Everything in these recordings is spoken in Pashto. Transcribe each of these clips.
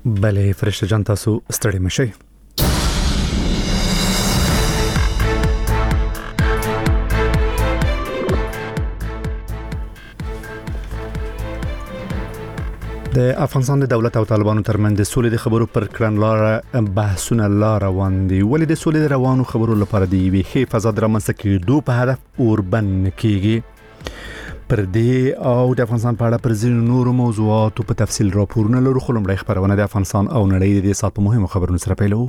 بله فرشته جان تاسو ستړي مشئ. د افغانستان د دولت او طالبانو ترمنځ د سولې د خبرو پر کړنلاره بحثونه لا روان دي. ولې د سولې د روانو خبرو لپاره د یوې ښې فضا د رامنځته کېدو په هدف اوربن کېږي. پر دې او د افغانستان په اړه پر ځینو نورو موضوعاتو په تفصیل راپورونه لرو، خو لومړی خبرونه د افغانستان او نړۍ د دې سات په مهمو خبرونو سره پیلوو.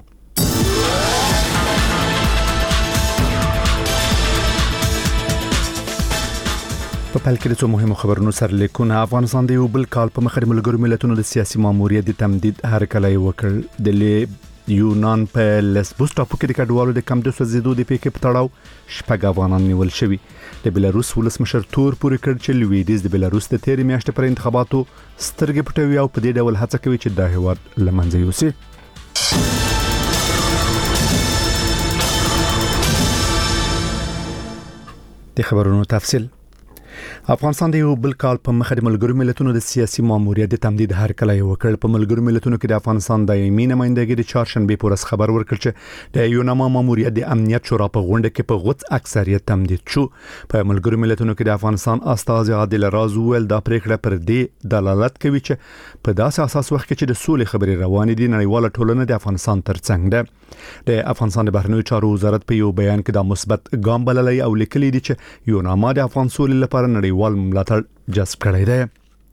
په پیل کې د څو مهمو خبرونو سرلیکونه. افغانستان د یو بل کال په مخ د ملګرو ملتونو د سیاسي ماموریت د تمدید هرکلی وکړ. د یونان په لسبوس ټاپو کې د کډوالو د کم د سوځېدو د پیښې په تړاو 6 افغانان نیول شوي. د بلاروس ولسمشر تور پورې کړ چې لویدیځ د بلاروس د تېرې میاشتې پر انتخاباتو سترګې پټوي او په دې ډول هڅه کوي چې دا هیواد له منځه یوسي. د خبرونو تفصیل. افغانستان د یو بل کال په مخ د ملګرو ملتونو د سیاسي ماموریت د تمدید هرکلی وکړ. په ملګرو ملتونو کې د افغانستان دایمي نمائندګي د چهارشنبه په ورځ خبر ورکړ چې د یوناما ماموریت د امنیت شورا په غونډه کې په غوڅ اکثریت تمدید شو. په ملګرو ملتونو کې د افغانستان استازي عادل راز ویل دا پریکړه پر دې دلالت کوي چې په داسې اساس وخت کې چې د سولې خبرې روانې دي، نړیواله ټولنه د افغانستان ترڅنګ ده. د افغانستان د بهرنیو چارو وزارت په یو بیان کې د مثبت ګام بللی او لیکلي دي چې یوناما د افغان سولې لپاره نړیوال ملاتړ جذب کړی دی.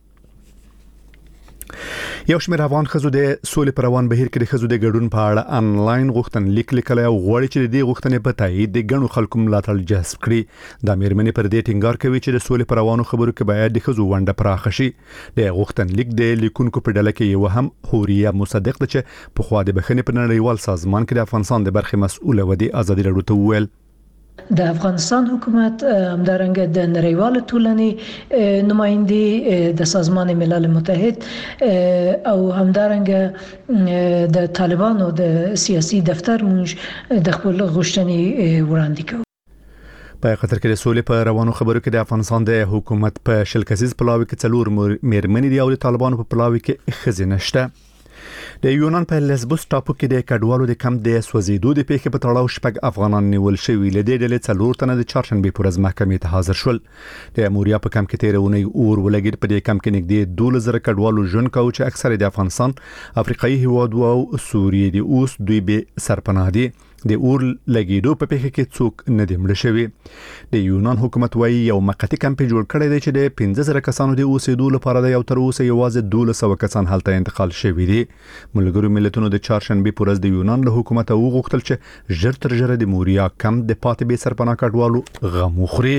یو شمېر افغان ښځو د سولې پر روان بهیر کې د ښځو د ګډون په اړه انلاین غوښتنلیک لیکلی او غواړي چې د دې غوښتنې په تایید د ګڼو خلکو ملاتړ جذب کړي. د میرمنې پر دې ټینګار کوي چې د سولې پر روانو خبرو کې باید د ښځو ونډه پراخه شي. د غوښتنلیک د لیکونکو په ډله کې یو هم حوریه مصدق ده چې په خوا د بخښنې په نړیوال سازمان کې د افغانستان د برخې مسؤله و د ازادي راډیو ته وویل د افغانستان حکومت همدارنګه د نړیواله ټولنې نمائندې د سازمان ملل متحد او همدارنګه د طالبانو د سیاسي دفتر مونږ د خپل غوښتنې وړاندې کوو. په قطر کې د سولې په روانو خبرو کې د افغانستان د حکومت په شل کسیز پلاوي کې څلور میرمنې دي او د طالبانو په پلاوي کې ښځې نشته. د یونان په لسبوس ټاپو کې د کډوالو د کم د سوځېدو د پیښې په تړاو 6 افغانان نیول شوي. له دې ډلې 4 تنه د چهارشنبه په ورځ محکمې ته حاضر شول. د موریا په کم کې تیرونی اور ولګید. په دې کم کې نږدې 12,000 کډوالو ژوند کاوه چې اکثره د افغانستان، افریقایي هیوادو او سوریې دي. اوس دوی به سرپناه دي. د اور لګیدو په پیښه کې څوک نه دي مړ شوي. د یونان حکومت وايي یو موقتی کمپ جوړ کړی دی چې د 15,000 کسانو د اوسېدو لپاره دی او تر اوسه یوازې 1200 کسان هلته انتقال شوي دي. ملګرو ملتونو د چهارشنبه په ورځ د یونان له حکومت وغوښتل چې ژر تر ژره د موریا کمپ د پاتې به سرپناه کډوالو غم وخوري.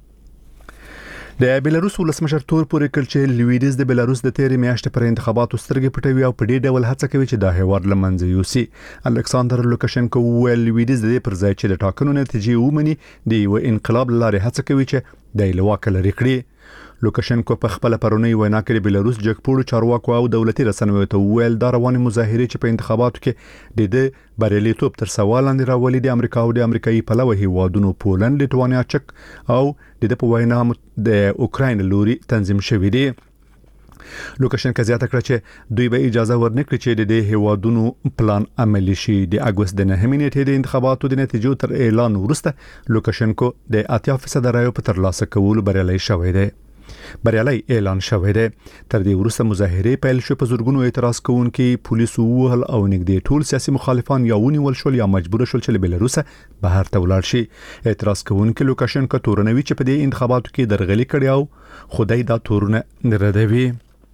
د بلاروس ولسمشر تور پورې کړ چې لویدیځ د بلاروس د تېرې میاشتې پر انتخاباتو سترګې پټوي او په دې ډول هڅه کوي چې دا هیواد له منځه یوسي. الکساندر لوکاشنکو ویل لویدیځ د دې پر ځای چې د ټاکنو نتیجې ومني د یو انقلاب لارې هڅه کوي چې د لواک لري کړي. لوکاشنکو په خپل پرونی وینا کې د بلاروس جګپوړو چارواکو او دولتي رسنیو ته ویل دا رواني مظاهره چې په انتخاباتو کې د بریالیتوب تر سوال لاندې راولي د امریکا او د امریکایي پلوه هیوادونو پولند، لیټوانیا، چک او د په وینا د اوکراین لوري تنظیم شوی دی. لوکاشنکو زیاته کړه چې دوی به اجازه ورنکړي چې د هیوادونو پلان عملی شي. د اگست د 9 نیټې د انتخاباتو د نتیجو تر اعلان وروسته لوکاشنکو د 80% رایو په ترلاسه کولو بریالي اعلان شوی دی. تر دې وروسته مظاهره پیل شو. په زورګونو اعتراض کوونکي پولیسو وهل او نږدې ټول سیاسي مخالفان یا ونیول شول یا مجبور شول چې له بلاروسه بهر ته ولاړ شي. اعتراض کوونکي لوکاشنکو تورنوي چې په دې انتخاباتو کې درغلي کړي او خدای دا تورونه ردوي.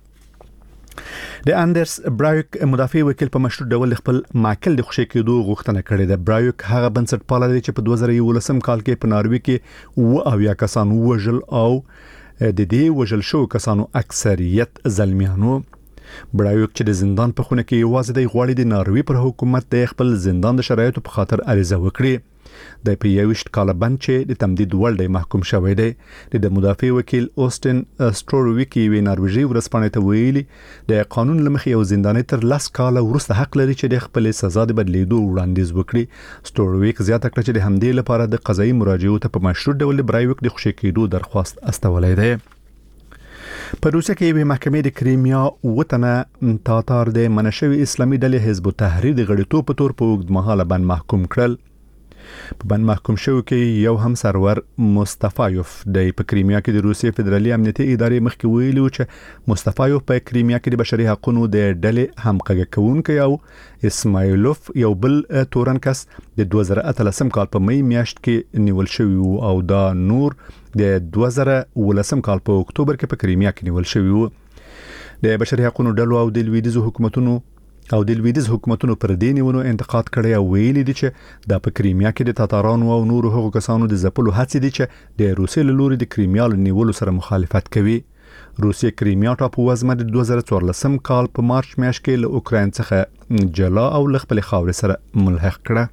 د اندرس برایوک مدافع وکیل په مشروع ډول خپل ماکل د خوشی کېدو غوښتنه کړې ده. برایوک هغه بنسټپال دی چې په 2011 کال کې په ناروې کې اویا کسان وژل او د دې وژل شو کسانو اکثریت زلمیانو. برایوک چې د زندان په خونه کې یوازې د غواړي د ناروې پر حکومت د خپل زندان د شرایطو په خاطر عریضه وکړي. د په 21 کال بند چې د تمدید وړ محکوم شوی دی. د مدافع وکیل اوستن ستروویکی وی نارویجی ورسپانې ته ویلي د قانون لمخې یو زنداني تر 10 کال وروسته حق لري چې د خپل سزا د بدلیدو وړاندیز وکړي. ستروویک زیاته کړه چې د همدې لپاره د قضایي مراجعو ته په مشروع ډول برایوک د خوشی کېدو درخواست استولای دی. په روسیه کې یوه محکمې د کریمیا وطنه تاتار د منشوي اسلامي ډلې حزب التحریر د غړیتوب په تور په اوږدمهاله بند محکوم کړل. په بند محکوم شو کې یو هم سرور مصطفایوف د کریمیا کې د روسیې فدرالي امنیتي ادارې مخکې ویلي و چې مصطفایوف په کریمیا کې د بشري حقوقو د ډلې همغږي کوونکی او اسماعیلوف یو بل تورن کس د 2013 کال په مې میاشت کې نیول شوی او دا نور د 2019 کال په اکتوبر کې په کریمیا کې نیول شوی و. د بشري حقوقو ډلو او د لویدیځ حکومتونو پر دې نیولو انتقاد کړی او ویلي دي چې د په کریمیا کې د تاتارانو او نورو هغو کسانو د ځپلو هڅې دي چې د روسیې له لوري د کریمیا له نیولو سره مخالفت کوي. روسیې کریمیا ټاپو وزمه د 2014 کال په مارچ میاشت کې له اوکراین څخه جلا او له خپل خاورې سره ملحق کړه.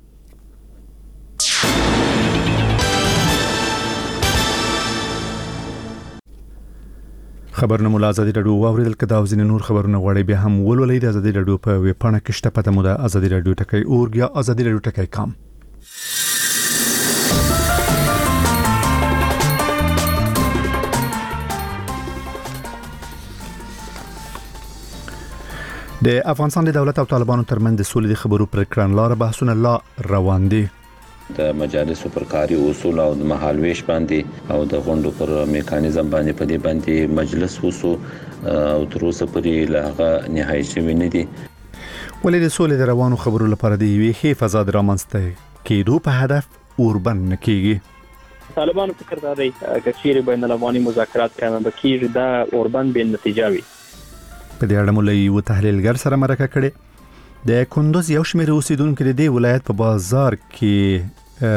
خبرونه مو ازادي رادیو واوریدل کدا او ځینې نور خبرونه غواړي بیا هم ولولئ د ازادي رادیو په ویب پاڼه کې شته پته مو د ازادي رادیو ټکی اورګ یا ازادي رادیو ټکی کام. د افغانستان د دولت او طالبانو ترمنځ د سولې خبرو پر کړنلاره بحثونه لا روان دي. د مجالسو پر کاري اصول او د مهالويش باندې او د غونډو پر میکانیزم باندې په دې باندې مجلس وسو او تر اوسه پورې لاغه نهایي شوی نه دي. ولې د سولې د روانو خبرو لپاره د یوې ښې فضا د رامنځته کېدو په هدف اوربن نکېږي. طالبانو فکر دا دی چې چیرې بین الافغاني مذاکرات کامیاب کیږي دا اوربن به نتیجه وي. په دې اړه مولوي و تحلیلګر سره مرکه کړې. د کندوز یو شمېر اوسیدونکو د دې ولایت په بازار کې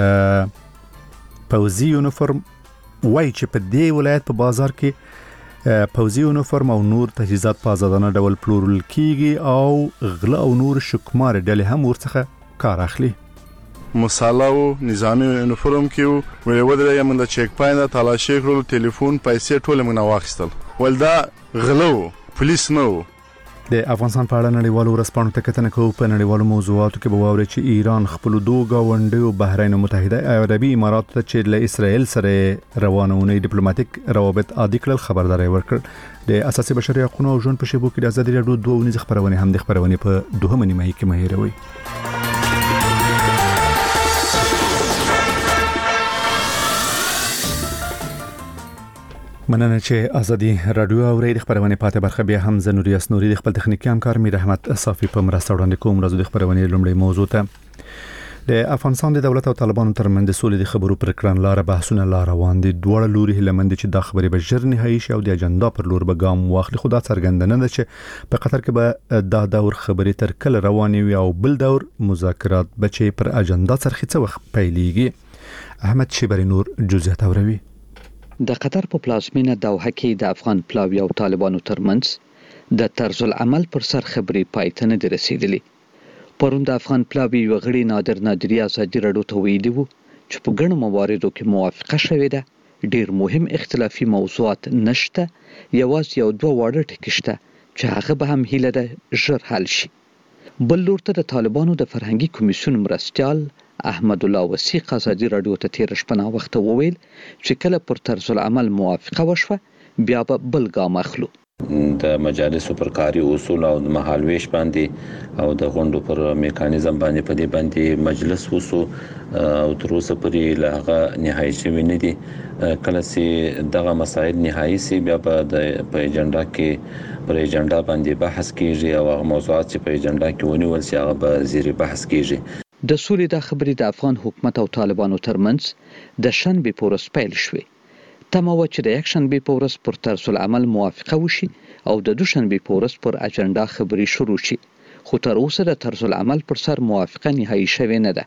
پوځي یونیفورم وای چې په دې ولایت په بازار کې پوځي یونیفورم او نور تجهیزات په آزادانه ډول پلورل کیږي او غلا او نور شکمار ډلې هم ورڅخه کار اخلي. مصالحه او نظامی یونیفورم کې ویل ودرې موږ د چیک پاینټ تلاشي کړو ټلیفون پیسې ټول موږ واخیستل ولدا غلو پولیس نو. د افغانستان په اړه نړیوالو ورځپاڼو ته کتنه کوو. په نړیوالو موضوعاتو کې به واورئ چې ایران خپل دوه گاونډیو بحرین او متحده عربي امارات ته چې له اسرائیل سره روانونه ډیپلوماټیک روابط عادي کړل خبرداري ورکړ. د اساسي بشري حقوقو او ژوند په شیبو کې د ازادي رادیو 2 ونیز خبرونه هم د خبرونه په دوهمه نیمه کې مهیروي. مننه چې ازادي رادیو اوري د خبرونه پاتې برخه بیا هم زنوري اسنوري د خپل تخنیکی همکار میر احمد صافي په مرسته وړاندې کوم. راځو د خبرونه لومړی موضوع ته د افغانستان د دولت او طالبانو ترمنځ د سولې د خبرو پر کړنلاره بحثونه لا روان دي. دوه لوري هلمند چې د خبرې به ژر نهایي شي او د اجنډا پر لور به ګام واخلي. خو دا څرګندونه ده چې په قطر کې به د دور خبرې تر کله روانې وي او بل دور مذاکرات به چې پر اجنډا څرخي څه وخت پیلېږي. احمد شیبری نور جزئیات اوروي. د قطر په پلازمینه دوحه کې د افغان پلاوی او طالبانو ترمنځ د طرز العمل پر سر خبرې پای ته نه رسیدلې. پرون د افغان پلاوی وغړي نادر نادری ازادي رادیو ته ویلي وو چې په ګڼو مواردو کې موافقه شوې ده. ډېر مهم اختلافي موضوعات نشته، یوازې یو دوه واړه ټکي شته چې هغه به هم هیله ده ژر حل شي. بل لور ته د طالبانو د فرهنګي کمیسیون مرستیال احمد الله وثیق ازادي رادیو ته تیر شپه وخت وویل چې کله پر طرز العمل موافقه وشوه بیا به بل ګام اخلو. د مجالسو پر کاري اصول او د مهالويش باندې او د غونډو پر میکانیزم باندې په دې باندې مجلس وسو او تر اوسه پورې لاغه نهایي شوی نه دي. کله چې دغه مسایل نهایي سي بیا په اجنډا کې پر اجنډا باندې بحث کیږي او هغه موضوعات چې په اجنډا کې ونیول شي هغه به زیر بحث کیږي. د سولې د خبرې د افغان حکومت او طالبانو ترمنځ د شنبې په ورځ پیل شوې. تمه و چې د یک شنبې په ورځ پر طرز العمل موافقه وشي او د دوشنبې په ورځ پر اجنډا خبرې شروع شي. خو تر اوسه د طرز العمل پر سر موافقه نهایي شوې نه ده.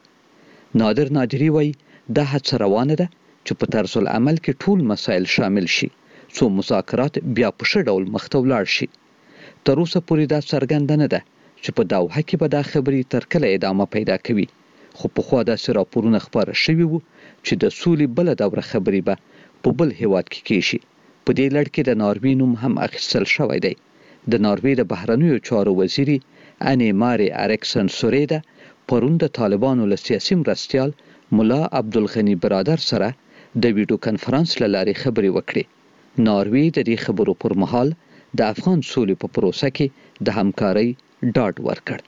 نادر نادری وایي دا هڅه روانه ده چې په طرز العمل کې ټول مسایل شامل شي څو مذاکرات بیا په ښه ډول مخته ولاړ شي. تر اوسه پورې دا څرګنده نه ده چې په دوحه کې به دا خبرې تر کله ادامه پیدا کوي. خو په خوا داسې راپورونه خپاره شوي وو چې د سولې بله دوره خبرې به په بل هیواد کې کیږي. په دې لړ کې د ناروې نوم هم اخیستل شوی دی. د ناروې د بهرنیو چارو وزیري اني ماري اریکسن سوریدا پرون د طالبانو له سیاسي مرستیال مولا عبدالغنی برادر سره د ویډیو کانفرنس له لارې خبرې وکړې. ناروی د دې خبرو پر مهال د افغان سولې په پروسه کې د همکارۍ ډاډ ورکړ.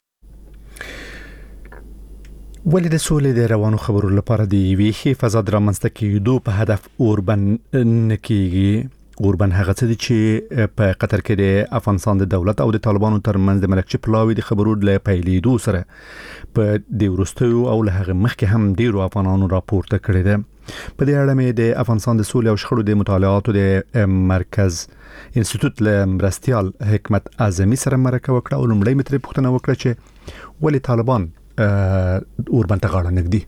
ولې د سولې د روانو خبرو لپاره د یوې ښې فضا د رامنځته کېدو په هدف اوربن نه کېږي؟ اوربن هغه څه دي چې په قطر کې د افغانستان د دولت او د طالبانو ترمنځ د ملکچې پلاوي د خبرو له پیلېدو سره په د وروستیو او له هغه مخکې هم ډیرو افغانانو راپورته کړی ده. په دې اړه مې د افغانستان د سولې او شخړو د مطالعاتو د مرکز انسټیټیوټ له مرستیال حکمت اعظمي سره مرکه وکړه او لومړی مې ترې پوښتنه وکړه چې ولې طالبان اوربن ته غاړه نږدي.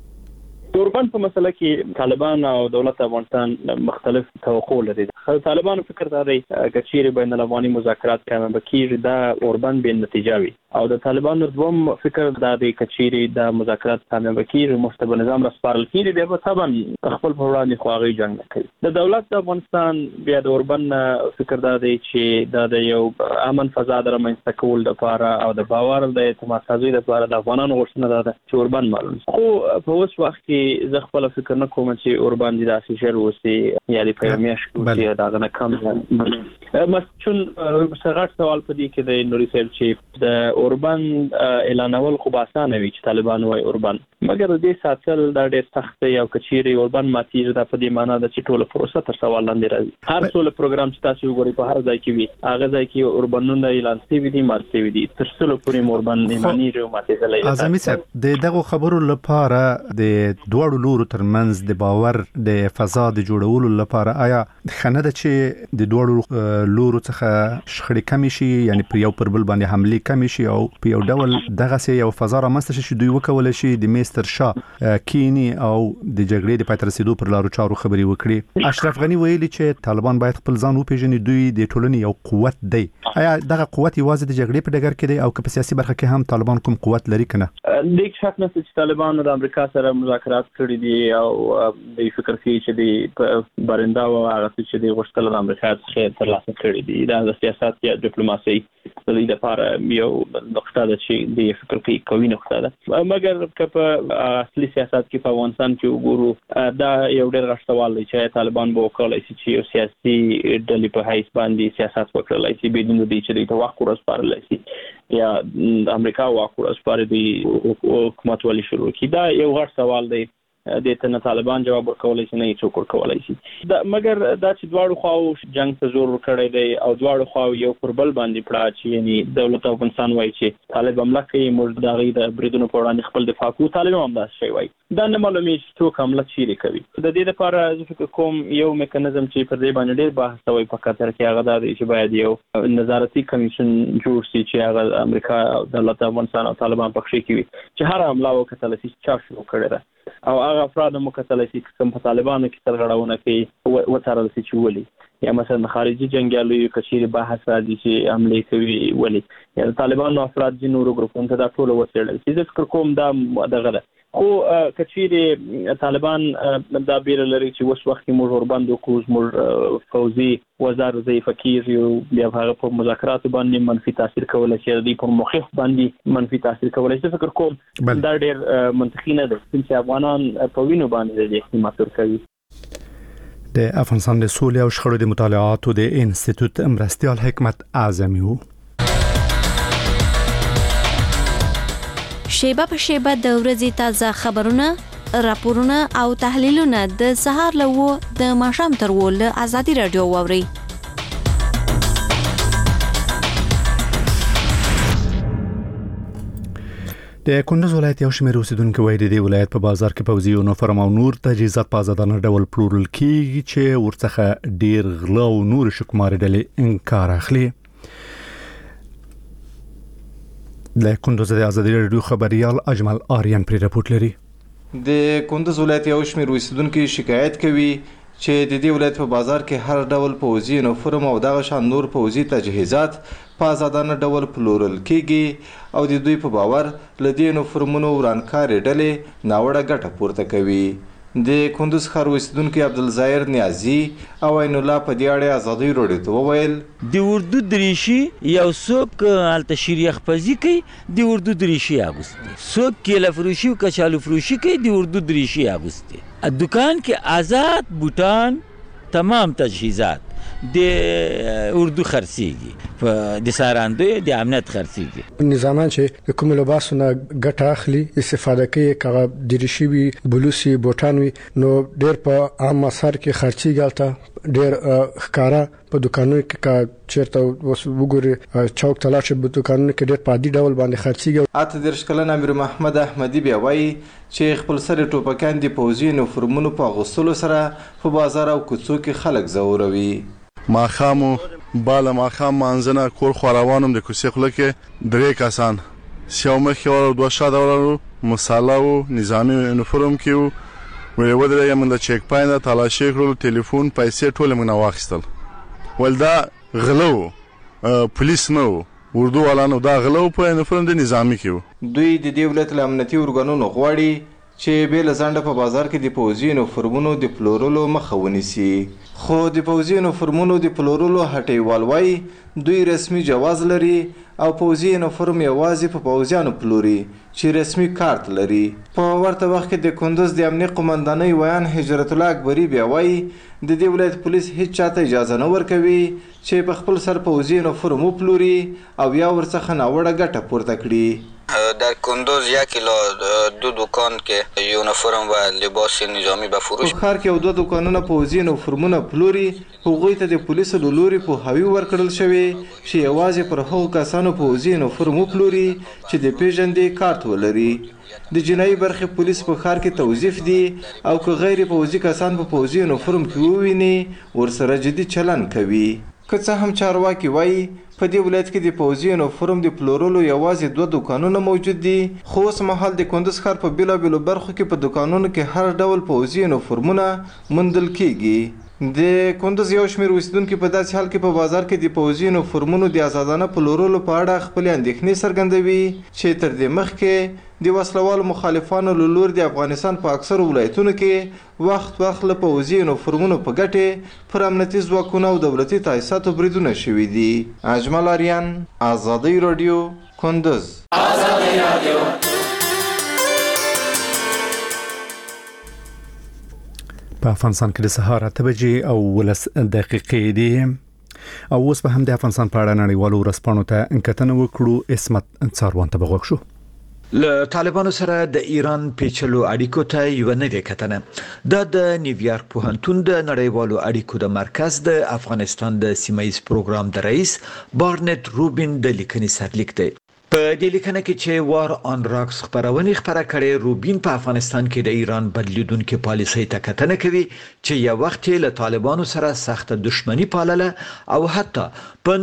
اوربن په مسله کې طالبان او دولت افغانستان مختلف توقع لري. طالبان فکر داري کچيري بین الافغاني مذاکرات کامیاب کیږي دا اوربن به نتیجه وي او د طالبانو دوم فکر داري کچيري دا مذاکرات کامیاب کیږي مستقبل نظام رسپارل کیږي به طبعا خپل په وړاندې خواغي جنگ کوي. د دولت د افغانستان بیا د اوربن فکر داري چې دا د یو امن فضا درمنځته کول لپاره او د باور د اعتماد سازي لپاره د افغانانو غوښتنه ده چې اوربن معلوم خو په اوس وخت کې زه خپل فکر نه کوم چې اوربن د داسې شر وسی یا د پیغامیش کوي دا نه کم مسچون سغړ سوال پدې کې د نوري صاحب چې د اوربن اعلانول خو باسانه وي چې طالبان وای اوربن مګر د دې ساتل دا ډېر سخت یو کچيري اوربن ماتیږي دا په دې معنی ده چې ټول پروسه تر سوال لاندې راځي. هر ټول پروګرام چې تاسو وګورئ په هر ځای کې وي هغه ځای کې اوربنونه اعلان شوي دي مارته وي دي تر څو پورې اوربن اعلاني جو ماته زلای. اعظمي صاحب د دغه خبرو لپاره د دوړو لورو ترمنځ د باور د فضا د جوړولو لپاره آیا خنه ده چې د دوړو لورو څخه شخړې کم شي یعنی پر یو پر بل باندې حمله کم شي او په یو ډول دغه سي یو فضا رامنځته شي دوی وکول شي د میستر شاه کینی او د جګړې د پاتې رسیدو پر لارو چارو خبري وکړي. اشرف غنی ویلي چې طالبان باید خپل ځان وپیژني دوی د ټولنې یو قوت دی. آیا دغه قوت یوازې د جګړې په ډګر کې دی او په سیاسي برخه کې هم طالبان کوم قوت لري کنه؟ لیک شک نه چې طالبان د امریکا سره مذاکرات کړي دي او د فکر کوي چې د بارندا او هغه چې د غوښتل د امریکا څخه ترلاسه کړي دي د سیاست یا ډیپلوماسي د دې لپاره یو نقطه ده چې د فکر کوي نقطه ده مګر که اصلي سیاست کې په افغانستان کې وګورو دا یو ډېر غټ سوال دی چې طالبان به وکولای شي چې یو سیاسي ډلې په حیث باندې سیاست وکړي شي بدون د چې د توقع سپارل شي یا امریکا واکو سپاره دی حکومت ولې شروع کی دا یو غټ سوال دی د ته طالبان جواب ورکولای شي نه څوک ورکولای شي دا مګر دا چې دواړو خواو جنگ ته زور ورکړی دی او دواړو خواو یو پر بل باندې پړه چې یعنی دولت افغانستان وایي چې طالب حمله کوي موږ د غي د بریدونو په وړاندې خپل دفاع کوو طالب هم دا شی وایي دا نه معلومه چې څوک حمله چیرې کوي د دې لپاره زه فکر کوم یو میکانیزم چې پر دې باندې ډېر بحث وایي په قطر کې هغه دا دی چې باید یو نظارتي کمیشن جوړ شي چې هغه امریکا او دولت افغانستان او طالبان پکې کوي چې هر حمله وکړي چې چا شروع کړی ده او هغه افراد مکتل شي کوم په طالبانو کې سرغړونه کوي وترل شي چې ولي یا مثلا خارجي جنگیالو کچيري بحث راځي چې عملي کوي ولي یا طالبانو افراد د نورو ګروپونو ته دا ټول وسیړل چې ذکر کوم دا دغه ده خو کچيري طالبان دا بیر لري چې اوس وخت موږ ورباندې کوز موږ فوزي وزیر ضعیف کیږي او بیا هغه په مذاکرات باندې منفي تاثیر کولای شي د په مخالف باندې منفي تاثیر کولای شي فکر کوم دا ډېر منطقي نه ده چې افغانان په وینو باندې د احتمال کوي. د افغانستان د سولې او شخړو د مطالعاتو د انسټیټیوټ مرستیال حکمت اعظمي وو. شیبه په شیبه د ورځې تازه خبرونه راپورونه او تحلیلونه د سهار له د ماښام تر ول ازادي رادیو ووري. د کندز ولایت یو شمېر اوسیدونکو وایي د ولایت په بازار کې پوځي یونیفورم او نور تجهیزات په آزادانه ډول پلورل کیږي چې ورڅخه ډیر غلا او نور شکمار ډلې انکار اخلي. د کندز د ازادي رادیو خبريال اجمل آریان پر راپورټ لري. د کندز ولایت یو شمېر اوسیدونکو شکایت کوي چې د دې ولایت په بازار کې هر ډول پوځي یونیفورم او دغه شان نور پوځي تجهیزات په آزادانه ډول پلورل کیږي او د دوی په باور له دې یونیفورمونو ورانکاري ډلې ناوړه ګټه پورته کوي. د کندز ښار اوسیدونکي عبدالظاهر نیازي او عین الله په دې اړه ازادي رادیو ته وویل د اردو دریشي یو څوک الته شریخ پزی کوي د اردو دریشي اغوستي څوک کیله فروشي او کچالو فروشي کوي د اردو دریشي اغوستي. دکان کې آزاد بوتان تمام تجهیزات د اردو خرڅيږي د ساراندوی د امنیت خرڅيږي نظامان چې د کوم لباسونه ګټه اخلي استفاده کوي کغه دریشي بلوسي بوټان وي نو ډېر په عام مسار کې خرڅيږي البته ډېر ښکارا په دکانونو کې چیرته وګوري چوک تلاش په دکانونو کې ډېر پادي ډول باندې خرڅيږي. اته درش کلن امیر محمد احمدی بیا وایي چې خپل سره ټوپکان د پوځي یونیفورمونو په غوښتلو سره په بازار او کوڅو کې خلک زوروي. ماخامو بالا ماخام منځنه کور خوروانم د کوڅې خله کې درې کسان سیاومه خور دوه شاده ورو مصالحو نظامی یونیفورم کې ویل ودرې موږ د چیک پاینده تلاشي کړو ټلیفون پیسې ټول موږ واخیستل ولدا غلو پولیس نو اردو والانو دا غلو په یونیفورم د نظامی کې دوی د دولت امنیتي ارګانونو غواړي چې به لزانډه په بازار کې د پوځي یونیفورمونو د پلورلو مخه ونیسي خو د پوځي یونیفورمونو د پلورلو هټیوال وایي دوی رسمي جواز لري او پوځي یونیفورم یوازې په پوځیانو پلوري چې رسمي کارت لري. په ورته وخت کې د کندوز د امنیت قومندانۍ ویان هجرت الله اکبری بیا وایي د دې ولایت پولیس هیڅ چاته اجازه نه ورکوي چې په خپل سر پوځي یونیفورم وپلوري او یا ورڅخه ناوړه ګټه پورته کړي. در کندوز 1 کیلو دو دکان که یونیفورم و لباس نظامی به فروش په ښار کې یو دوه دکانونه پوځي یونیفورمونه پلوري هغوی ته د پولیسو له لوري پوهاوی ورکړل شوی چې یوازې پر هغو کسانو پوځي یونیفورم وپلوري چې د پیژندې کارت ولري. د جنایي برخې پولیس په ښار کې توظیف دي او که غیر پوځي کسان په پوځي یونیفورم کې وویني ورسره جدي چلن کوي. که څه هم چارواکي وایي په دې ولایت کې د پوځي یونیفورم د پلورلو یوازې 2 دکانونه موجود دي خو اوس مهال د کندوز ښار په بیلابیلو برخو کې په دکانونو کې هر ډول پوځي یونیفورمونه موندل کیږي. د کندوز یو شمېر اوسیدونکي په داسې حال کې په بازار کې د پوځي یونیفورمونو د آزادانه پلورلو په اړه خپلې اندېښنې څرګندوي چې تر دې مخکې د وسلوالو مخالفانو له لوري د افغانستان په اکثرو ولایتونو کې وخت له پوځي یونیفورمونو په ګټې پر امنیتي ځواکونو او دولتي تاسیساتو بریدونه شوي دي. اجمل آریان آزادۍ رادیو کندوز. آزادۍ رادیو په افغانستان کې د سهار 8 بجې او 10 دقیقې دي او اوس به هم د افغانستان په اړه نړیوالو ورځپاڼو ته کتنه وکړو. اسمت څاروان ته بغوښ شو. له طالبانو سره د ایران پیچلو اړیکو ته یو نوې کتنه د نیویارک پوهنتون د نړیوالو اړیکو د مرکز د افغانستان د سیمایي پروګرام د رئیس بارنټ روبین د لیکنې سرلیک دی. په دې لیکنه کې چې وار آن راکس خبرونه خبره کړې روبین په افغانستان کې د ایران بدلیدونکو پالیسۍ ته کتنه کوي چې یو وخت له طالبانو سره سخت دښمنی پالله او حتی په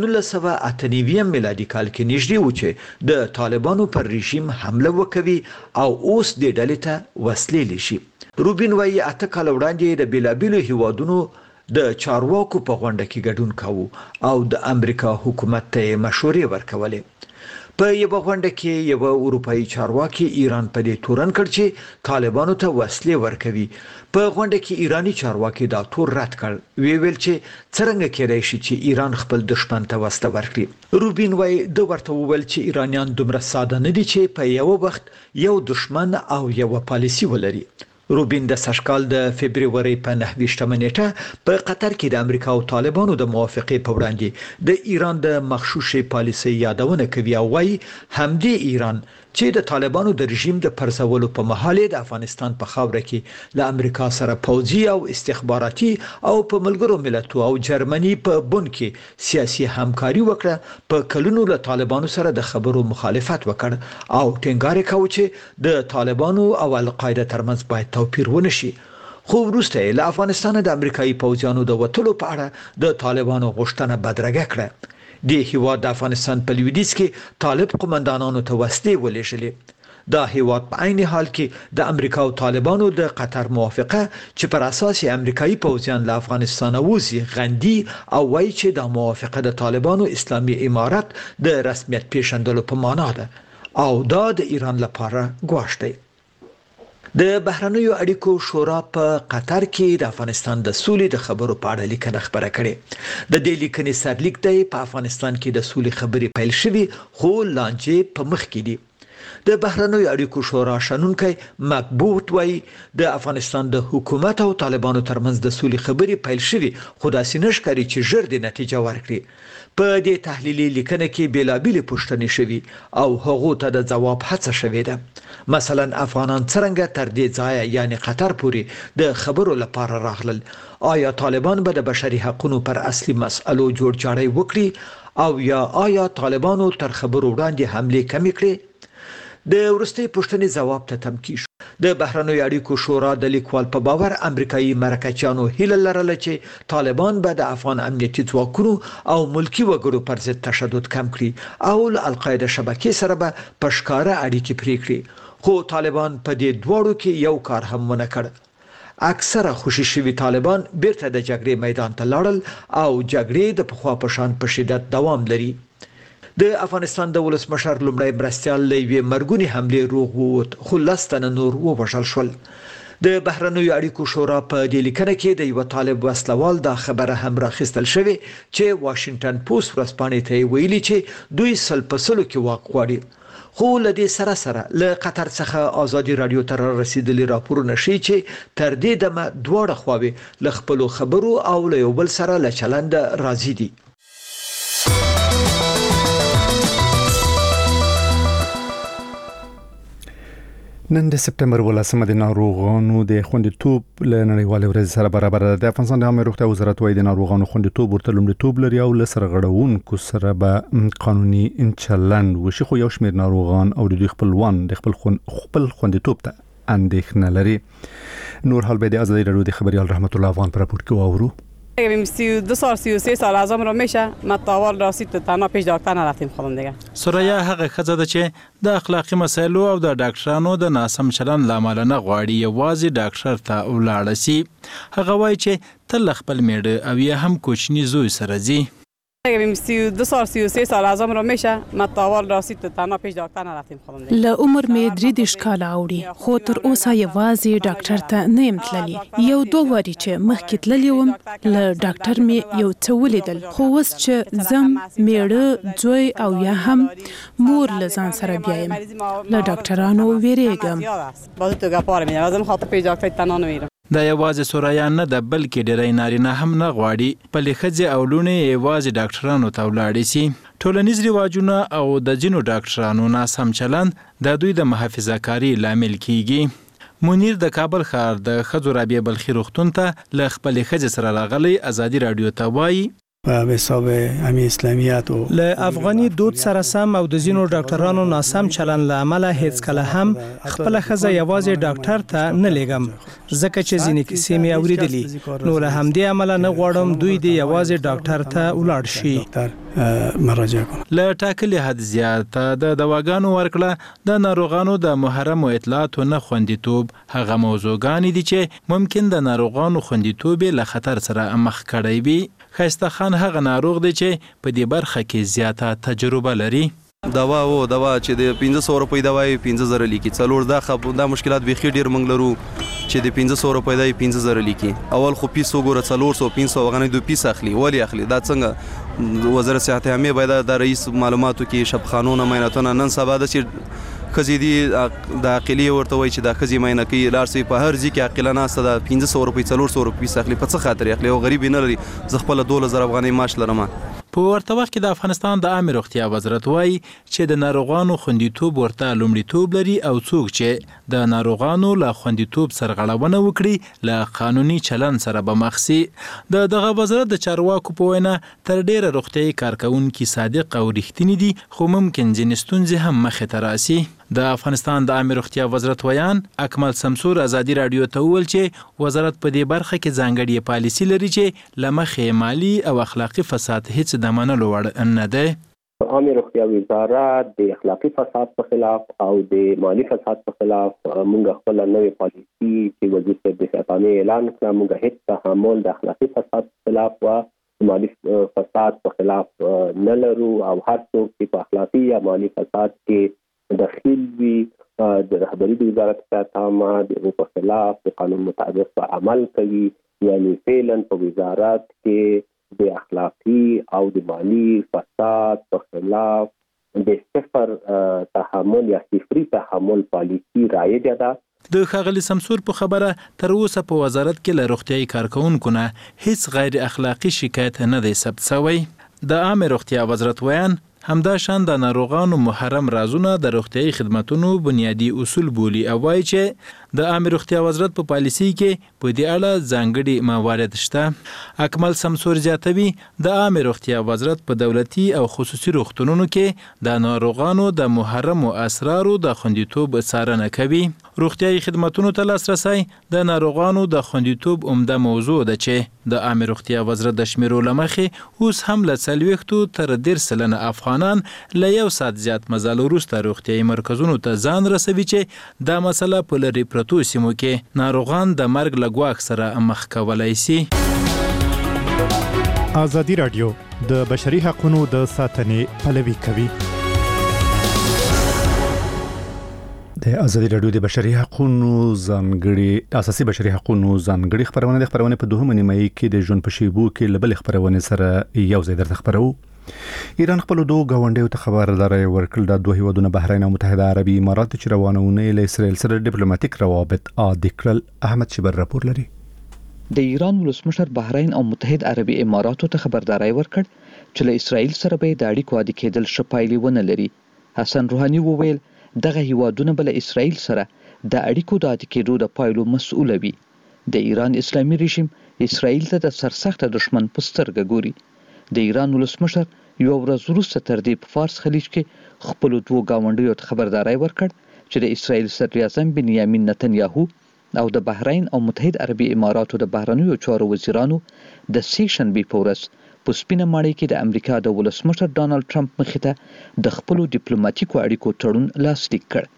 1998 میلادي کال کې نږدې و چې د طالبانو پر رژیم حمله وکوي او اوس د ډلې ته وسلې لشي. روبین وايي 8 کال وړاندې د بیلابیلو هیوادونو د چارواکو په غونډه کې ګډون کاوه او د امریکا حکومت ته مشورې ورکولې. په یو غونډه کې یو اروپאי چارواکي ایران په دې تورن کړ چې طالبانو ته وسلې ورکوي. په غونډه کې ایرانی چارواکي دا تور رد کړ. ویل چې څنګه کېدای شي چې ایران خپل دښمن ته وسله ورکړي. روبین وايي د ورته وویل چې ایرانیان دومره ساده نه دي چې په یو وخت یو دښمن او یو پالیسی ولري. روبین د سشکال د فبرवरी په 9 نیټه په قطر کې د امریکا او طالبانو د موافقې په وړاندې د ایران د مخشوشې پالیسۍ یادونه کوي او وايي همدې ایران چې د طالبانو د رژیم د پرځولو په محل د افغانستان په خاوره کې له امریکا سره پوځي او استخباراتي او په ملګرو ملتونو او جرمني په بون کې سیاسي همکاري وکړه. په کلونو له طالبانو سره د خبرو مخالفت وکړ او ټینګار کاوه چې د طالبانو او القاعده ترمنځ باید توپیر ونشي. خو وروسته له افغانستان د امریکایي پوځیانو د وټلو په اړه د طالبانو غوښتنه بدرګه کړه. د هیواد د افغانستان په لویدیځ کې طالب قومندانانو ته وسلې ولېږلې. دا هیواد په عین حال کې د امریکا او طالبانو د قطر موافقه چې پر اساس امریکایي پوځیان له افغانستان وځي غندي او وایي چې دا موافقه د طالبانو اسلامي امارت د رسمیت پیژندلو په معنا ده او دا د ایران لپاره ګواښ دی. د بهرنیو اړیکو شورا په قطر کې د افغانستان د سولې د خبرو په اړه لیکنه خبره کړې. د دې لیکنې سرلیک دی په افغانستان کې د سولې خبرې پیل شوې خو لانجې په مخ کې دي. د بهرنیو اړیکو شورا شنونکي مکبوت وایي د افغانستان د حکومت او طالبانو ترمنځ د سولې خبرې پیل شوي خو داسې نه ښکاري چې ژر د نتیجه ورکړي. په دې تحلیلي لیکنه کې بیلابېلې پوښتنې شوي او هغو ته د ځواب هڅه شوې ده. مثلا افغانان څرنګه تر دې ځایه یعنی قطر پورې د خبرو لپاره راغلل؟ آیا طالبان به د بشري حقوقو پر اصلي مسألو جوړجاړی وکړي او یا آیا طالبانو تر خبرو وړاندې حمله کمې کړې؟ د ورستي پوښتنې جواب ته تم کیږي. د بهرنیو اړیکو شورا د لیکوال په باور امریکایي مرکچیانو هیله لرله چې طالبان به د افغان امنیتي ځواکونو او ملکی وګړو پر ضد تشدد کم کړي او له القاعده شبکې سره به په ښکاره اړیکې پرې کړي، خو طالبان په دې دواړو کې یو کار هم ونه کړ. اکثره خوشي شوي طالبان بیرته د جګړې میدان ته لاړل او جګړې د پخوا په شان په شدت دوام لري. د افغانستان د ولسمشر لومړی مرستیال له یوې مرګونې حملې روغ ووت، خو 10 تنه نور ووژل شول. د بهرنیو اړیکو شورا په دې لیکنه کې د یو طالب وسلوال دا خبره هم راخیستل شوې چې واشنگټن پوسټ ورځپاڼې ته ویلي چې دوی سل په سلو کې واک غواړي. خو له دې سره سره له قطر څخه ازادي رادیو ته رسیدلي راپورونه ښیي چې تر دې دمه دواړه خواوې له خپلو خبرو او له یو بل سره له چلند راضي دي. نن د سپتمبر 18 د ناروغانو د خوندیتوب له نړیوالې ورځې سره برابر ده. د افغانستان د عامه روغتیا وزارت وايي د ناروغانو خوندیتوب ورته لومړیتوب لري او له سرغړونکو سره به قانوني چلند وشي، خو یو شمېر ناروغان او د دوی خپلوان د خپل خوندیتوب ته اندېښنه لري. نور حال به د آزادی رادیو د خبریال رحمت الله افغان پر راپورت کې واورو. 32 سال 33 سال ازم رو میشه متاول راسید تنها پیش دکتر نرفتیم خودم دیگه. سوریا هغه خزه ده چې د اخلاقی مسایلو او د ډاکټرانو د ناسم چلند لامل نه غواړي یوازې ډاکټر ته ولاړ شي. هغه وایي چې تل خپل میړه او یا هم کوچنی زوی سره ځي. 32 سال 33 سال ازم رو میشه متاول راسید تنها پیش دکتر نرفتیم خودم دیگه. له عمر مې 3 کاله اوړي خو تر اوسه یوازې ډاکټر ته نه یم تللی. یو دوه واري چې مخکې تللی وم له ډاکټر مې یو څه ولیدل، خو اوس چې زم میړه زوی او یا هم مور له ځان سره بیایم له ډاکټرانو ویریږم. باید تو گپاره میرم ازم خاطر پیش دکتر تنها نمیرم. دا یوازې سوریا نه ده بلکې ډېری نارینه هم نه غواړي پلې ښځې او لوڼې یوازې ډاکټرانو ته ولاړې شي. ټولنیز رواجونه او د ځینو ډاکټرانو ناسم چلند د دوی د محافظه کاري لامل کیږي. منیر د کابل ښار د ښځو رابعه بلخي روغتون ته له خپلې ښځې سره راغلی ازادي رادیو ته وایي به حساب همین اسلامیت و له افغاني دود سره سم او د ځینو ډاکټرانو ناسم چلند له امله هیڅ کله هم خپل ښځه یوازې ډاکټر ته نه لېږم ځکه چې ځینې کیسې مې اورېدلې، نو له همدې امله نه غواړم دوی د یوازې ډاکټر ته ولاړ شي. مراجعه کوم. له ټاکلي حد زیاته د دواګانو ورکړه د ناروغانو د محرمو اطلاعاتو نه خوندیتوب هغه موضوعګانې دي چې ممکن د ناروغانو خوندیتوب له خطر سره مخ کړی وي. خیسته خان هغه ناروغ دی چې په دې برخه کې زیاته تجربه لري. دوا چې د 1500 روپۍ دوا 15000 لیکي څلور دا مشکلات بيخي ډیر منګ لرو چې د 1500 روپۍ د 15000 لیکي. اول خو پیسو ګوره 400 500 غنې دو پیس اخلي ولی اخلي دا څنګه وزارت صحت عامه باید د رئیس معلوماتو کې شبخانونه میناتونه نن سبا د خزيدي د عقلي ورته وای چې د خزي مینه کې لارسي په هر ځکه عقلانه است د 1500 روپۍ 400 روپۍ اخلي په څه خاطر اخلي او غریب نه لري ز خپل 2000 افغانۍ معاش لرم. په ورته وخت کې د افغانستان د عامه روغتیا وزارت وایي چې د ناروغانو خوندیتوب ورته لومړیتوب لري او څوک چې د ناروغانو له خوندیتوب سرغړونه وکړي له قانوني چلند سره به مخ شي. دغه وزارت د چارواکو په وینا تر ډیره روغتیايي کارکونکي صادق او رښتینی دي، خو ممکن ځینې ستونزې هم مخې ته راسي. د افغانستان د عامه روغتیا وزارت ویان اکمل سمسور ازادي رادیو ته وویل چې وزارت په دې برخه کې ځانګړې پالیسي لري چې له مخې مالي او اخلاقي فساد هیڅ د منلو وړ نه دی. عامه روغتیا وزارت د اخلاقي فساد په خلاف او د مالی فساد په خلاف موږ خپل نوې پالیسي چې وزیر د صحت اعلان کړه، موږ هیڅ تحمل د اخلاقي فساد په خلاف او مالی فساد په خلاف نه لرو او هر څوک چې په اخلاقي یا مالی فساد کې داخل وي د رهبری د وزارت عامه د په خلاف د قانون مطابق عمل کوي، یعنی فعلا په وزارت کې د اخلاقی او د مالی فساد په خلاف د صفر تحمل یا صفري تحمل پالیسي رایجه ده. د ښاغلي سمسور په خبره تر اوسه په وزارت کې له روغتیايي کارکونکو نه هیڅ غیر اخلاقی شکایت نه دی ثبت شوی. د عامه روغتیا وزارت ویان همدا شان د ناروغانو محرم رازونه د روغتیايي خدماتونو بنیادی اصول بولی او وایي چې د عامه روغتیا وزارت په پالیسي کې په دې اړه ځانګړي موارد شته. اکمل سمسور زیاتوي د عامه روغتیا وزارت په دولتي او خصوصي روغتونونو کې د ناروغانو د محرم اسرارو د خوندیتوب څارنه کوي. روغتیايي خدماتونو ته لاسرسی د ناروغانو د خوندیتوب عمده موضوع ده چې د عامه روغتیا وزارت د شمیرو لمخې اوس هم له 40 تر 10% افغانان له 1 ساعت زیات مزل وروسته روغتیايي مرکزونو ته ځان رسوي چې دا مسله په لري پرتو سیمو کې ناروغان د مرګ له ګواښ سره مخ کولای شي. ازادي رادیو د بشري حقوقو د ساتنې پلوي کوي. د ازادي رادیو د بشري حقوقو ځانګړي اساسي بشري حقوقو ځانګړي خبرونه په دوه نیمه کې د ژوند په شیبو کې لبل خبرونه سره یو ځای درته خبرو. ایران خپل دوه غونډیو ته خبرداري ورکړل د دوه هیوادونو بحرین او متحده عربي امارات چې روانونه له اسرائیل سره ډیپلوماټیک روابط عادي کړل. احمد شبر راپور لري. د ایران ولسمشر بحرین او متحده عربي اماراتو ته خبرداري ورکړ چې له اسرائیل سره به د اړیکو عادي کېدل شپایلی ونه لري. حسن روحاني وویل دغه هیوادونه بل اسرائیل سره د اړیکو د عادي کېدو د پایلو مسؤل وي. د ایران اسلامي رژیم اسرائیل ته د سرسخت دشمن په سترګه ګوري. د ایران ولسمشر یو ورځ وروسته تر دې په فارس خلیج کې خپل دوه گاونډیو ته خبرداري ورکړ چې د اسرائیل صدر اعظم بنیامین نتنیاهو او د بحرین او متحده عربي اماراتو د بهرنیو چارو وزیرانو د سیشنبه په ورځ په سپینه ماڼۍ کې د امریکا د ولسمشر ډانلډ ټرمپ مخې ته د خپل ډیپلوماټیکو اړیکو تړون لاسلیک کړ.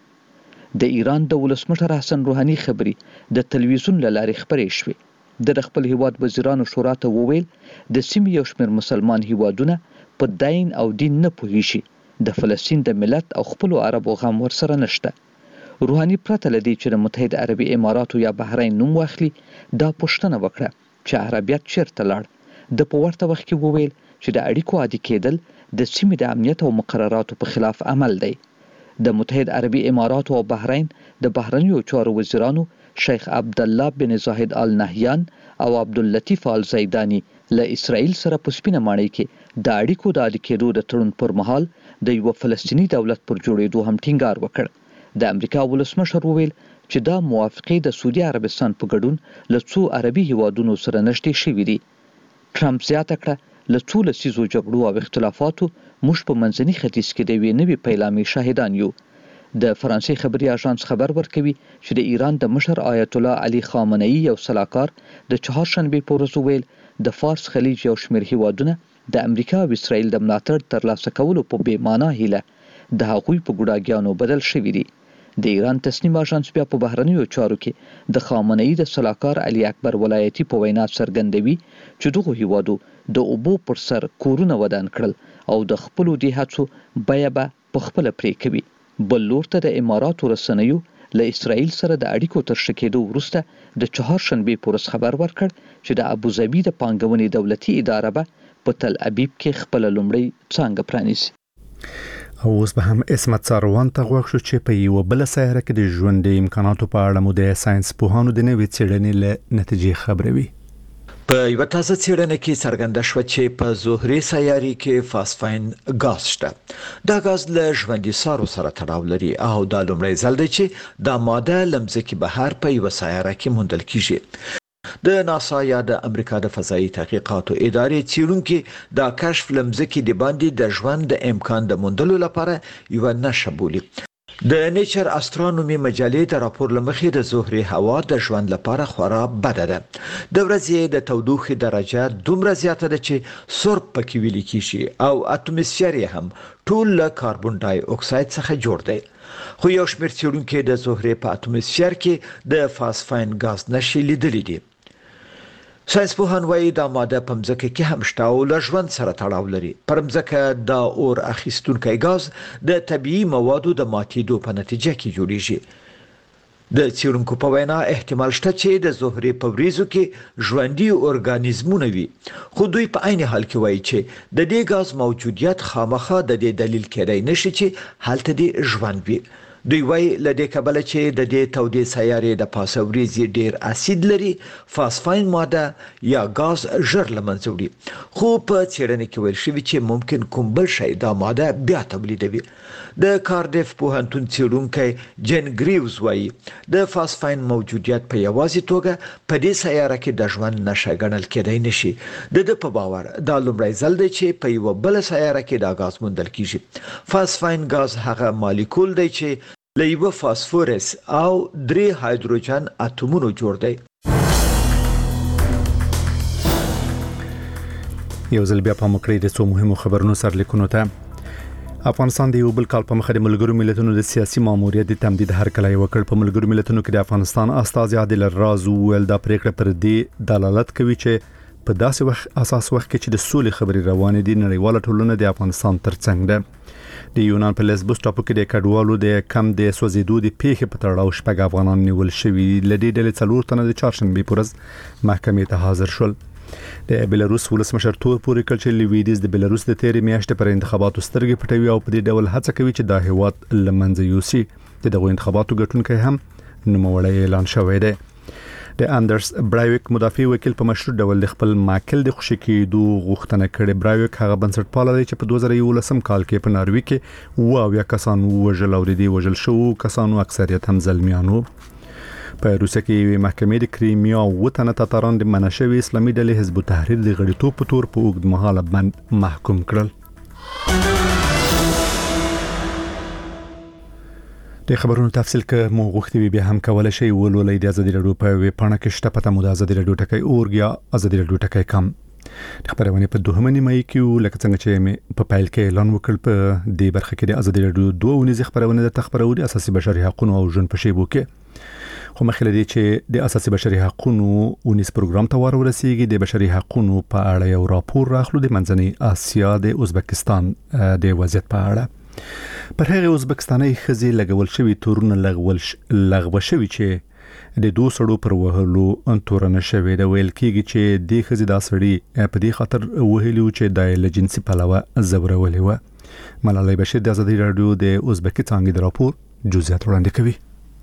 د ایران د ولسمشر حسن روحاني خبري د تلویزیون له لارې خبرې شوې. د خپل هیواد وزیرانو شورا ته وویل د سیمې یو شمېر مسلمان هیوادونه په دین او دین نه پوهیږي. د فلسطین د ملت او خپل عربو غم ورسره نشته. روحاني پرته لدی چې د متحده عربي اماراتو یا بحرین نوم واخلي دا پوښتنه وکړه چې عربیت چیرته لاړ. د په ورته وخت کې وویل چې د اړیکو عادي کېدل د سیمې د امنیت او مقرراتو په خلاف عمل دی. د متحده عربي اماراتو او بحرین د بهرنیو چارو وزیرانو شیخ عبد الله بن زاهد آل نهیان او عبد اللطیف آل زیدانی له اسرائیل سره په سپینه ماڼۍ کې د اړیکو د عادي کېدو د تړون پر مهال د یو فلسطینی دولت پر جوړېدو هم ټینګار وکړ. د امریکا ولسمشر وویل چې دا موافقې د سعودي عربستان په ګډون له څو عربي هیوادونو سره نږدې شوي دي. ټرمپ زیاته کړه له څو لسیزو جګړو او اختلافاتو موږ په منځني ختیځ کې د یوې نوې پیلامې شاهدان یو. د فرانسې خبري اژانس خبر ورکوي چې د ایران د مشر آیت الله علي خامنه‌ای یو سلاکار د چهارشنبه په ورځ ویل د فارس خلیج یو شمېر هیوادونه د امریکا او اسرائیل د ملاتړ ترلاسه کولو په بې معنا هیله د هغوی په ګوډاګیانو بدل شوي دي. د ایران تصنیم اژانس بیا په بهرنیو چارو کې د خامنه‌ای د سلاکار علي اکبر ولایتي په وینا څرګندوي چې دغه هیوادو د اوبو پر سر کورونه ودان کړل او د خپلو دې هڅو بیه به په خپله پرې کوي. بل لور ته د اماراتو رسنیو له اسرائیل سره د اړیکو تر ښه کېدو وروسته د چهارشنبه په ورځ خبر ورکړ چې د ابوظبي د پانګونې دولتي اداره به په تل ابیب کې خپل لومړی څانګه پرانیسي. او اوس به هم اسمت څاروان ته غوښ شو چې په یو بل سایره کې د ژوند امکاناتو په اړه مو د ساينس پوهانو د نوې څېړنې له نتیجې خبروي. په یو تازه څېړنه کې څرګنده شوه چې په زهري سیارې کې فاسفاین غاز شته. دا غاز له ژوندي سارو سره تړاو لري او دا لومړی ځل دی چې دا ماده له مځکې بهر په یوه سیاره کې موندل کیږي. د ناسا یا د امریکا د فضایي تحقیقاتو ادارې څېړونکي دا کشف له مځکې د باندې د ژوند د امکان د موندلو لپاره یوه نښه بولي. د نیچر استرونومي مجلې د راپور لمخې د زهري هوا د ژوند لپاره خورا بده ده. د ورځې د تودوخې درجه دومره زیاته ده چې سرب پکې ویل کیږي او اتموسفیر هم ټول له کاربن ډای اکساید څخه جوړ دی. خو یو شمېر څېړونکي د زهري په اتموسفیر کې د فاسفاین غاز نښې لیدلې دي. ساينس پوهان وايي دا ماده په مځکه کې هم شته او له ژوند سره تړاو لري. پر مځکه دا اور اخیستونکی غاز د طبیعي موادو د ماتېدو په نتیجه کې جوړیږي. د څېړونکو په وینا احتمال شته چې د زهرې په وریځو کې ژوندي اورګانیزمونه وي، خو دوی په عین حال کې وایي چې د دې غاز موجودیت خامخا د دې دلیل کېدای نشي چې هلته د ژوند وي. دوی وایي له دې کبله چې د دې تودې سیارې د پاسه وریځې ډیر اسید لري، فاسفاین ماده یا غاز ژر له منځه وړي، خو په څېړنه کې ویل شوي چې ممکن کوم بل شی دا ماده بیا تولیدوي. د کاردیف پوهنتون څېړونکی جن ګریوز وایي د فاسفاین موجودیت په یوازې توګه په دې سیاره کې د ژوند نښه ګڼل کېدای نشي. د ده په باور دا لومړی ځل دی چې په یوه بله سیاره کې دا غاز موندل کیږي. فاسفاین غاز هغه مالیکول دی چې له یوه فاسفورس او 3 هایدروجن اتومونو جوړ دی. یو ځل بیا پام وکړئ د څو مهمو خبرونو سرلیکونو ته. افغانستان د یو بل کال په مخه د ملګرو ملتونو د سیاسي ماموریت د تمدید هرکلی وکړ. په ملګرو ملتونو کې د افغانستان استازي عادل الراز ویل دا پریکړه پر دې دلالت کوي چې په داسې وخت اساس وخت کې چې د سولې خبرې روانې دي، نړیواله ټولنه د افغانستان ترڅنګ ده. د یونان په لیسبوس ټاپو کې د کډوالو د کم د سوځېدو د پیښې په تړاو 6 افغانان نیول شوي. له دې ډلې 4 تنه د چهارشنبې په ورځ محکمې ته حاضر شول. د بلاروس ولسمشر تور پورې کړ چې لویدیز د بلاروس د تیرې میاشتې پر انتخاباتو سترګې پټوي او په دې ډول هڅه کوي چې دا هیواد لمنځه یوسي. دغه انتخاباتو ګټونکی هم نوموړی اعلان شوی دی. د اندرس برایویک مدافع وکیل په مشروع ډول د خپل ماکل د خوشی کېدو غوښتنه کړې. برایویک هغه بنسټپال دی چې په 2011 کال کې په ناروې کې واویا کسان وژل او د وژل شو کسانو اکثریت هم زلمیانو. په روسیه کې محکمې د کریمیا وطن تاتاران د منشوي اسلامي ډلې حزب التحریر د غړیتوب په تور په اوږد مهاله بند محکوم کړل. د خبرونو تفصیل که مو غوښتي بیا هم کولای شئ ولولئ د ازادي راډیو په ویب پاڼه کې شته پته مو د ازادي راډیو ټکی اورګ یا ازادي راډیو ټکی کم. د خبرونه په 2 نیمه کې لکه څنګه چې په پایل کې اعلان وکړ په دې برخه کې د ازادي راډیو 2 ونیز خبرونه د تخبرو د اساسي بشري حقوقو او ژوند په شیبو کې. خو مخکې لدی چې د اساسي بشري حقوقو ونیز پروګرام ته ورسیږي د بشري حقوقو په اړه یو راپور راخلو د منځنۍ اسیا د ازبکستان د وضعیت په اړه. پر هغه ازبکستاني خزي لګول شوی تورونه لغوه شوی چې د 2 سړو پر وهلو تورنه شوی د ویل کېږي چې د خزي دا سړی په دې خاطر وهلو چې د لجنسي پلوه زورولې و. ملالۍ بشیر د ازادي راډیو د ازبکی څنګه د راپور جزئیات وړاندې کوي.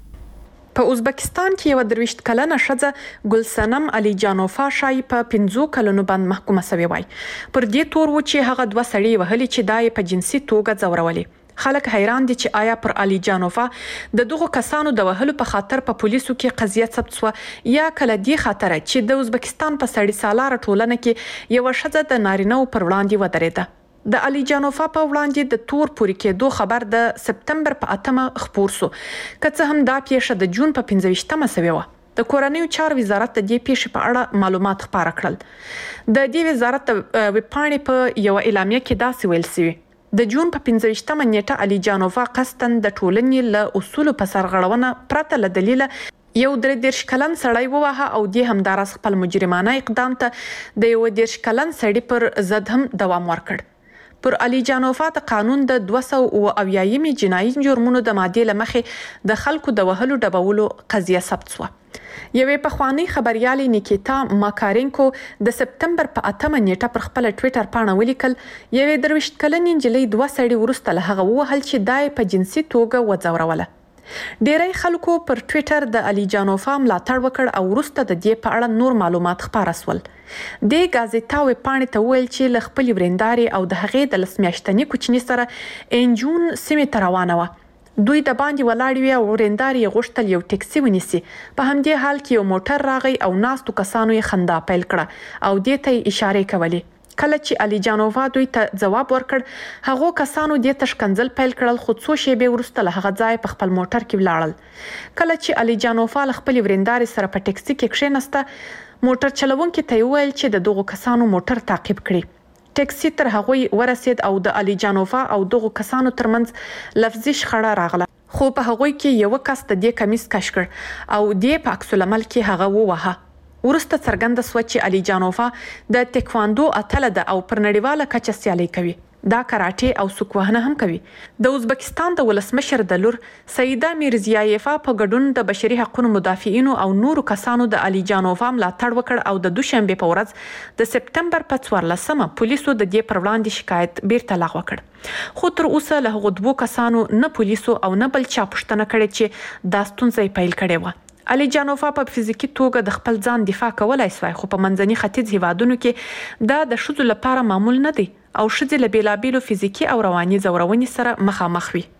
په ازبکستان کې یو 23 کلنه ښځه ګلسنم علي جانوفا شای په 15 کلونو باندې محکومه شوې وای. پر دې تور و چې هغه 2 سړي وهلي چې دای په جنسي توګه زورولې. خلک حیران دي چې آیا پر علي جانوفا د دغه کسانو د وهلو په خاطر په پولیسو کې قضیه ثبت شو یا کله دی خاطر چې د ازبکستان په سړي سالاره ټولنه کې یو ښځه د نارینه پر وړاندې ودرېده. د علي جانوفا په وړاندې د تور پورې کېدو خبر د سپتمبر په 8 خپور شو. که څه هم دا پیښه د جون په 15مه شوې و. د کورنیو چارو وزارت د دې پیښې په اړه معلومات خپاره کړل. د دې وزارت وپاڼې په یو اعلامیه کې داسې ویل شوی: د جون په 15مه نیټه علي جانوفا قصدن د ټولنې له اصولو په سرغړونه پرته له دلیل یو 33 کلن سړی ووهه او د همدارس خپل مجرمانه اقدام ته د یو 30 کلن سړي پر ضد هم دوام ورکړ. پر علي جانوفا د قانون د 280 جنایي جرمونو د ماده لمخې د خلکو د وهلو ډبولو قضیه ثبت شو. یوې پخوانی خبريالي نیکیتا ماکارینکو د سپتمبر په 8 نیټه پر خپل ټوئیټر پاڼه ولیکل: یوې 23 کلنې نجلۍ 2 سړي ورسته له هغه وهل چې دای په جنسي توګه وځوروله. ډیری خلکو پر ټوئیټر د علي جانوفا ملاتړ وکړ او وروسته د دې په اړه نور معلومات خپاره شول. د غازټا وپاڼې ته ویل چې ل خپل ورنداري او د هغې د لسمیاشتنی کوچنی سره انجون سیمه تروانه و. دوی د باندې ولاړ وی او ورنداري غوښتل یو ټیکسي ونیسي. په همدې حال کې یو موټر راغی او ناستو کسانو یې خندا پیل کړه او دې ته اشاره کولې. کله چې علي جانوفا دوی ته جواب ورکړ، هغه کسانو دې تشکنځل پیل کړل، خو څو شېبې وروسته له هغه ځای په خپل موټر کې ولاړل. کله چې علي جانوفا خپل ورنداري سره په ټیکسي کې کښینسته، موټر چلوونکي ته ویل چې د دغو کسانو موټر تعقیب کړي. ټیکسي تر هغوی ورسید او د علي جانوفا او دغو کسانو ترمنځ لفظي شخړه راغله. خو په هغوی کې یو کس د دې کمیس کش کړ او دې په عکس العمل کې هغه ووهه. ورسته څرګنده شوه چې علي جانوفا د تکواندو اتله ده او پر نړیواله کچه سیالي کوي. دا کراټه او سوک وهنه هم کوي. د ازبکستان د ولسمشر د لور سیده میرزیایفا په ګډون د بشري حقوقو مدافعینو او نورو کسانو د علي جانوفا ملاتړ وکړ او د دوشنبه په ورځ د سپتمبر په 14مه پولیسو د دې پر وړاندې شکایت بیرته لغوه کړ. خو تر اوسه له هغو دوو کسانو نه پولیسو او نه بل چا پوښتنه کړې چې دا ستونزه پیل کړې وه. علي جانوفا په فزیکی توګه د خپل ځان دفاع کولای شوی، خو په منځني ختیځ هیوادونو کې دا د ښځو لپاره معمول نه دی او ښځې له بیلابیلو فزیکی او رواني ځورونې سره مخامخ وي.